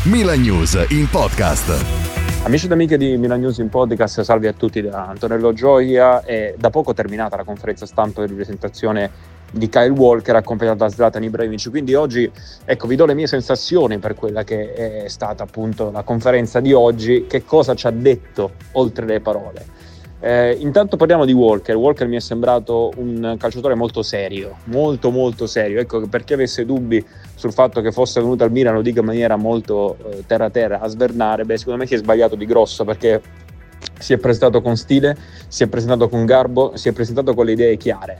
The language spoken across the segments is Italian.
Milan News in podcast. Amici ed amiche di Milan News in podcast, salve a tutti da Antonello Gioia. È da poco terminata la conferenza stampa di presentazione di Kyle Walker accompagnato da Zlatan Ibrahimovic, quindi oggi vi do le mie sensazioni per quella che è stata appunto la conferenza di oggi. Che cosa ci ha detto oltre le parole? Intanto parliamo di Walker. Walker mi è sembrato un calciatore molto serio, molto serio. Ecco, per chi avesse dubbi sul fatto che fosse venuto al Milan, lo dico in maniera molto terra a svernare, secondo me si è sbagliato di grosso, perché si è presentato con stile, si è presentato con garbo, si è presentato con le idee chiare,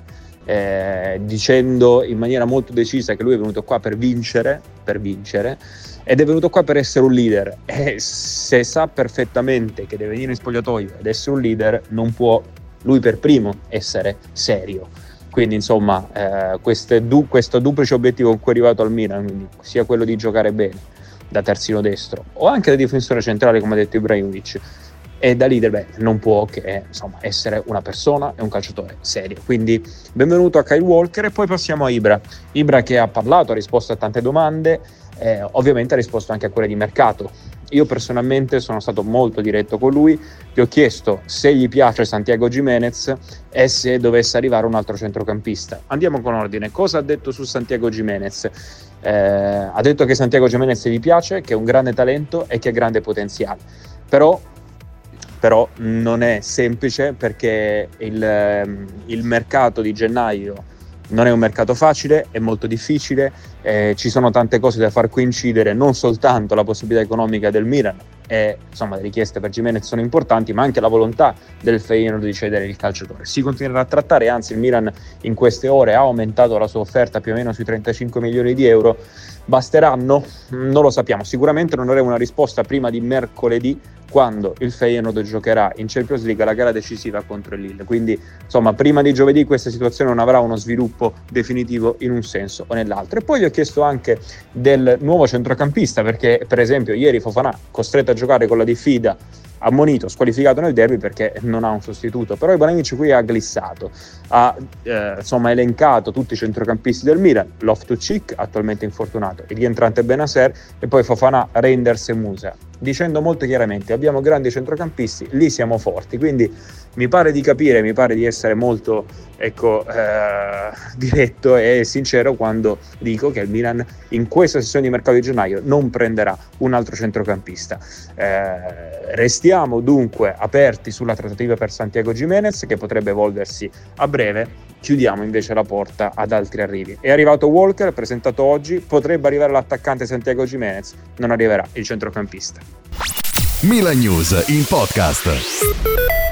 dicendo in maniera molto decisa che lui è venuto qua per vincere ed è venuto qua per essere un leader, e se sa perfettamente che deve venire in spogliatoio ed essere un leader, non può lui per primo essere serio. Quindi insomma questo duplice obiettivo con cui è arrivato al Milan, quindi sia quello di giocare bene da terzino destro o anche da difensore centrale, come ha detto Ibrahimovic, e da leader, non può che essere una persona e un calciatore serio. Quindi benvenuto a Kyle Walker. E poi passiamo a Ibra che ha parlato, ha risposto a tante domande, ovviamente ha risposto anche a quelle di mercato. Io personalmente sono stato molto diretto con lui, gli ho chiesto se gli piace Santiago Giménez e se dovesse arrivare un altro centrocampista. Andiamo con ordine. Cosa ha detto su Santiago Giménez? Ha detto che Santiago Giménez gli piace, che è un grande talento e che ha grande potenziale, però non è semplice, perché il mercato di gennaio non è un mercato facile, è molto difficile, ci sono tante cose da far coincidere, non soltanto la possibilità economica del Milan e le richieste per Giménez sono importanti, ma anche la volontà del Feyenoord di cedere il calciatore. Si continuerà a trattare, anzi il Milan in queste ore ha aumentato la sua offerta più o meno sui 35 milioni di euro. Basteranno? Non lo sappiamo, sicuramente non avremo una risposta prima di mercoledì, quando il Feyenoord giocherà in Champions League la gara decisiva contro il Lille. Quindi prima di giovedì questa situazione non avrà uno sviluppo definitivo in un senso o nell'altro. E poi gli ho chiesto anche del nuovo centrocampista, perché per esempio ieri Fofana, costretto a giocare con la diffida, ammonito, squalificato nel derby perché non ha un sostituto. Però Ibrahimovic qui ha glissato, ha elencato tutti i centrocampisti del Milan: Loftus-Cheek, attualmente infortunato, il rientrante Bennacer, e poi Fofana, Reinders e Musa, dicendo molto chiaramente: abbiamo grandi centrocampisti, lì siamo forti. Quindi mi pare di capire, mi pare di essere molto diretto e sincero quando dico che il Milan in questa sessione di mercato di gennaio non prenderà un altro centrocampista. Restiamo dunque aperti sulla trattativa per Santiago Giménez, che potrebbe evolversi a breve. Chiudiamo invece la porta ad altri arrivi. È arrivato Walker, presentato oggi, potrebbe arrivare l'attaccante Santiago Giménez, non arriverà il centrocampista. Milan News in podcast.